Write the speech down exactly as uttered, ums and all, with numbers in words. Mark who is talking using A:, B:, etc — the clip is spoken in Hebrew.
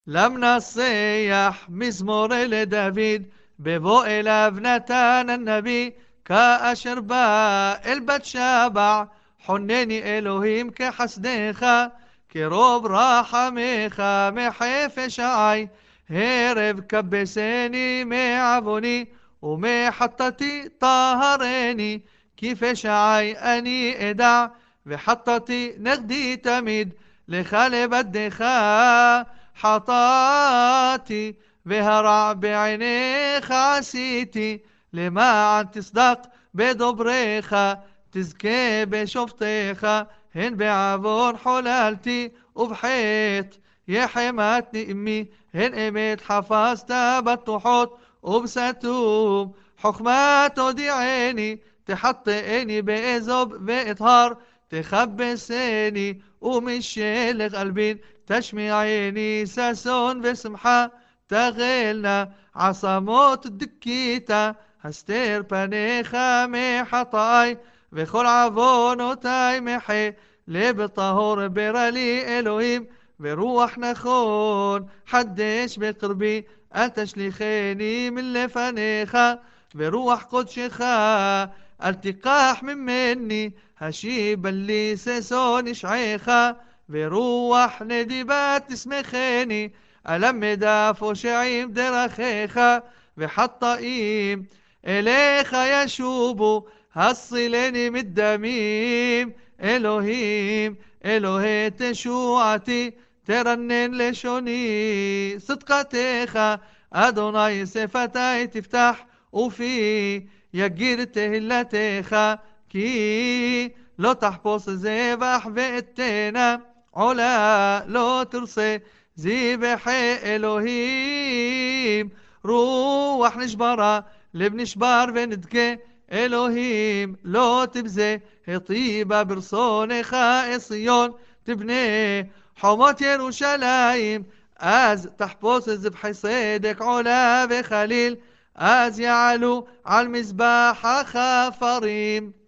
A: لم نصيح مزمور لداود ببو أליו نتان النبي كأشر بא אל בת שבע חונני אלוהים כחסדך כרוב רחמך מחפש עי הרב כבסני מעווני ומחטאתי טהרני כי פשעי אני אדע וחטאתי נגדי תמיד לך לבדך חטאתי והרע בעיניך עשיתי למען תצדק בדוברך תזכה בשופטיך הן בעוון חוללתי ובחטא יחמתני אמי הן אמת חפשת בטוחות ובסתום חוכמה תודיעני תחטئני באזוב ואטהר תכבסני ומשלך אלבין تشمعيني ساسون وسمحة تغلنا عصاموت دكيتا هستير بنيخا محطاي وخل عفونوتاي محي لب طهور برالي إلهيم وروح نخون حدش بقربي أنت شليخيني من لفنيخا وروح قدشخا التقاح من مني هشيب اللي ساسون شعيخا ורוח נדיבת תשמחני, אלמדה פושעים דרכיך, וחטאים אליך ישובו, הצילני מדמים, אלוהים, אלוהי תשועתי, תרנן לשוני, צדקתך, אדוני שפתי תפתח, ופי יגיד תהילתך, כי לא תחפוש זבח ואתנה, עולה לא תרצה זבחי אלוהים רוח נשברה לב נשבר ונדכה אלוהים לא תבזה הטיבה ברצונך אציון תבנה חומות ירושלים אז תחפוש זבחי צדק עולה וחליל אז יעלו על מזבח החפרים